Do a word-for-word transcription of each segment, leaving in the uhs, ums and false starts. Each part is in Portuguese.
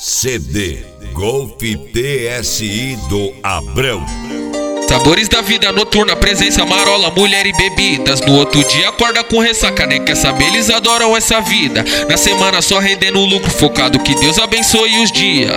C D Golf T S I do Abrão. Sabores da vida noturna, presença, marola, mulher e bebidas. No outro dia acorda com ressaca, nem quer saber, eles adoram essa vida. Na semana só rendendo lucro, focado que Deus abençoe os dias.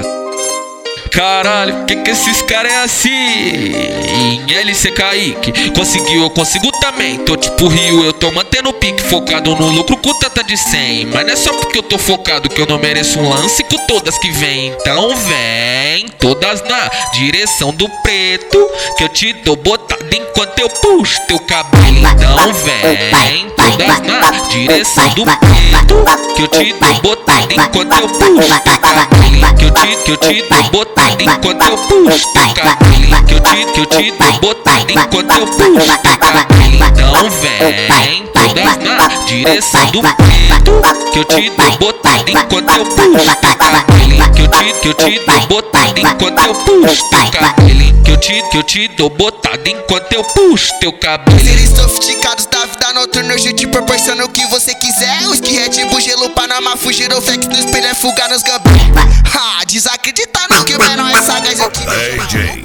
Caralho, que que esses caras é assim? L C Kaique, conseguiu, eu consigo também. Tô tipo Rio, eu tô mantendo o pique, focado no lucro com tata de cem. Mas não é só porque eu tô focado que eu não mereço um lance com todas que vem. Então vem, todas na direção do preto, que eu te dou botada enquanto eu puxo teu cabelo. Então vem, todas na direção do preto, que eu te dou botada enquanto eu puxo teu cabelo. Que eu te, que eu te dou botada enquanto eu puxo teu cabelo. Que eu te, que eu te dou botada enquanto eu puxo teu cabelo. Então vem, todas na direção do preto, que eu te dou botada enquanto eu puxo teu cabelo. Que eu te, que eu te dou botada enquanto eu puxo teu cabelo. Que eu te, que eu te dou botada enquanto eu puxo teu cabelo. Seres sofisticados da vida noturna, hoje eu te proporciono o que você quiser. Os que Red Bull, gelo, Panamá, fugiram, flex no espelho é fugar nos gambé. Ha, desacredita não que o menor é sagaz aqui. D J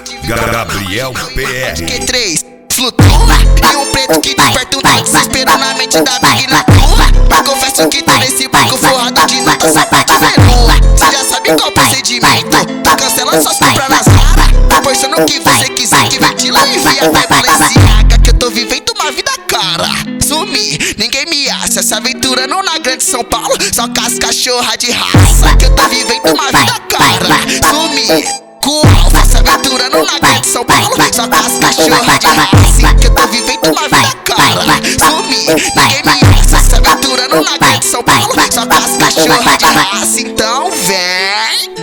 Gabriel P R Q três flutua e um preto que desperta um tal desespero na mente da Big Lutua. Eu confesso que tô nesse barco forrado de nota, só pra te ver nua. Cê já sabe qual procedimento, tu cancela suas compras nas raras. Proporciona o que você quiser, que ventila e via até Balenciaga. Que eu tô vivendo uma vida cara, sumi, ninguém me acha. Essa aventura não na grande São Paulo, só com as cachorra de raça. Que eu tô vivendo uma vida cara, sumi com alfa, essa aventura não na grande São Paulo, só com as cachorra de raça. Que eu tô vivendo uma vida cara, sumi, ninguém me acha. Essa aventura não na grande São Paulo, só com as cachorra de raça. Então vem,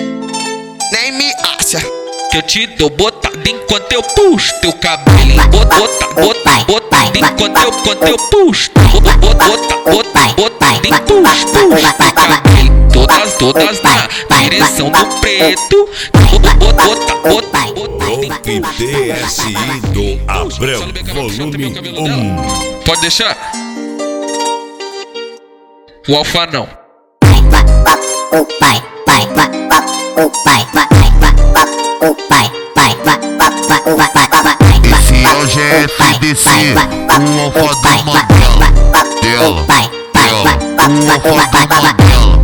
nem me acha. Que eu te dou botada enquanto eu puxo teu cabelo. Bota, bota, botada enquanto eu, enquanto eu puxo. Bota, bota, bota, botada e puxo, puxo teu cabelo. Todas, todas na direção do preto. Bota, bota, bota, bota. Golf T S I do Abrão, volume um. Pode deixar? O Alfa não. Esse é o G F D C, o Alfa do Mandela. Dela, dela, o Alfa do Mandela.